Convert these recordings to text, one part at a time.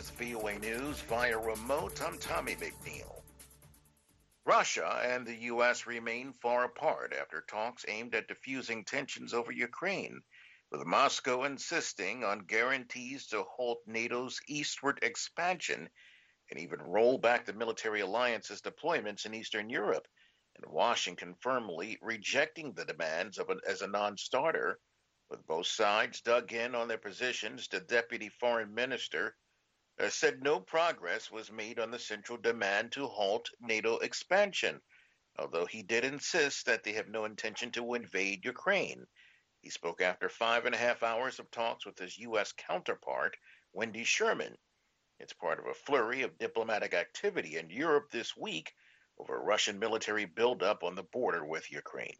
is VOA News via remote. I'm Tommy McNeil. Russia and the U.S. remain far apart after talks aimed at diffusing tensions over Ukraine, with Moscow insisting on guarantees to halt NATO's eastward expansion and even roll back the military alliance's deployments in Eastern Europe, and Washington firmly rejecting the demands as a non starter. With both sides dug in on their positions, the deputy foreign minister said no progress was made on the central demand to halt NATO expansion, although he did insist that they have no intention to invade Ukraine. He spoke after 5.5 hours of talks with his U.S. counterpart, Wendy Sherman. It's part of a flurry of diplomatic activity in Europe this week over Russian military buildup on the border with Ukraine.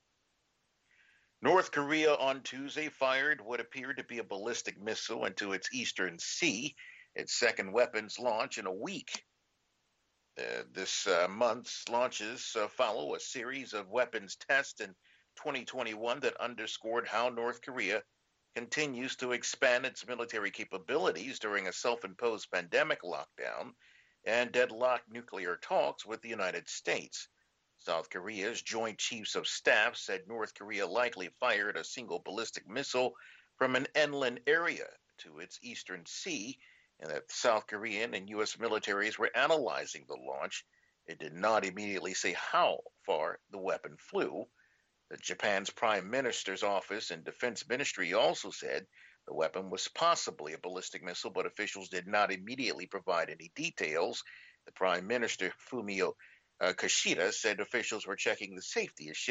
North Korea on Tuesday fired what appeared to be a ballistic missile into its eastern sea, its second weapons launch in a week. This month's launches follow a series of weapons tests in 2021 that underscored how North Korea continues to expand its military capabilities during a self-imposed pandemic lockdown and deadlocked nuclear talks with the United States. South Korea's Joint Chiefs of Staff said North Korea likely fired a single ballistic missile from an inland area to its eastern sea, and that South Korean and U.S. militaries were analyzing the launch. It did not immediately say how far the weapon flew. Japan's Prime Minister's office and Defense Ministry also said the weapon was possibly a ballistic missile, but officials did not immediately provide any details. The Prime Minister, Fumio Kishida, said officials were checking the safety of ships